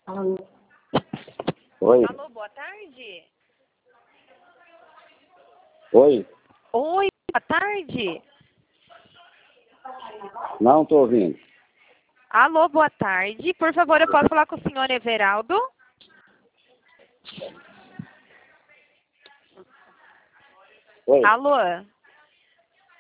Oi. Alô, boa tarde. Oi. Oi, boa tarde. Não estou ouvindo. Alô, boa tarde. Por favor, eu posso falar com o senhor Everaldo? Oi. Alô?